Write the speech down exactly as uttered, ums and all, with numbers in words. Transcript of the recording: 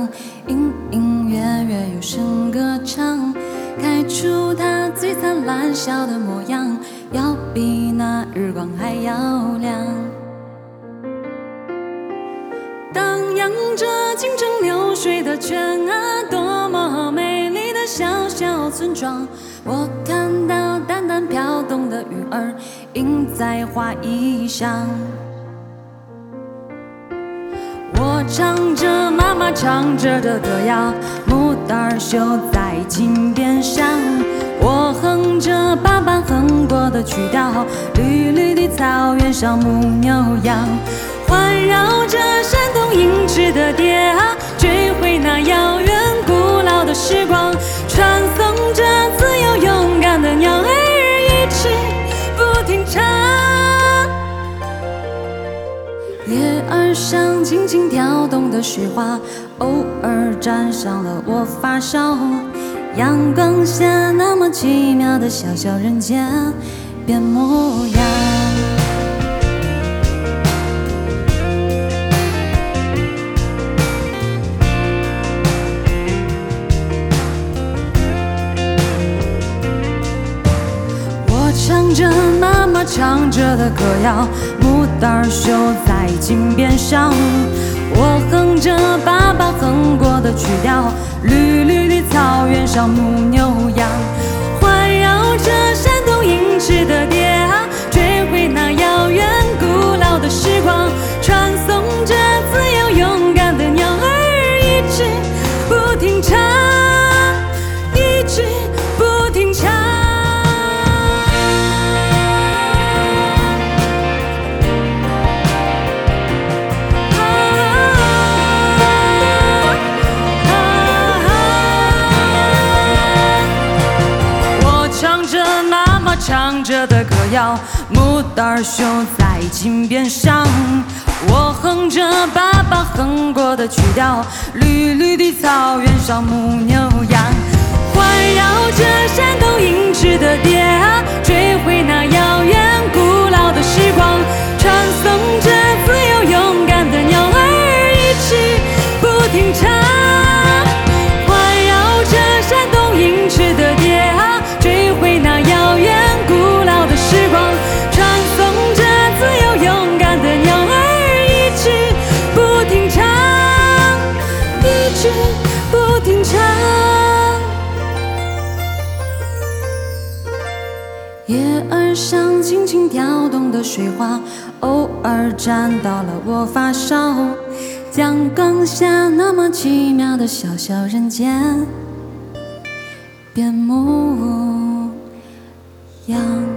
亮，隐隐约约有声歌唱，开出它最灿烂笑的模样，要比那日光还要亮。荡漾着清澈流水的泉啊，多么美丽的小小村庄。我看到淡淡飘动的云儿，映在花衣上。我唱着妈妈唱着的歌谣，牡丹绣在襟边上。我哼着爸爸哼过的曲调，绿绿的草原上牧牛羊，环绕着山洞银翅的蝶啊，追回那遥远古老的时光，传送着自由勇敢的鸟儿，一直不停唱。叶儿上轻轻跳动的雪花，偶尔沾上了我发梢。阳光下那么奇妙的小小人间变模样。我唱着妈妈唱着的歌谣，牡丹绣在襟边上。我哼着爸爸哼过的曲调，绿绿的草原上牧牛羊，环绕着山洞银翅的蝶啊，追回那遥远古老的时光，传送着自由勇敢的鸟儿，一直不停唱，一直不停唱。唱着的歌谣，牡丹绣在襟边上。我哼着爸爸哼过的曲调，绿绿的草原上牧牛羊，环绕着山洞银翅的蝶啊，追回那遥远古老的时光，传送着自由勇敢的鸟儿，一直不停唱，环绕着山洞银翅的蝶啊，追回那遥远古老的时光，传送着自由勇敢的鸟儿，一直不停唱，一直不停唱。叶儿上轻轻跳动的水花，偶尔沾到了我发梢。阳光下那么奇妙的小小人间变模样。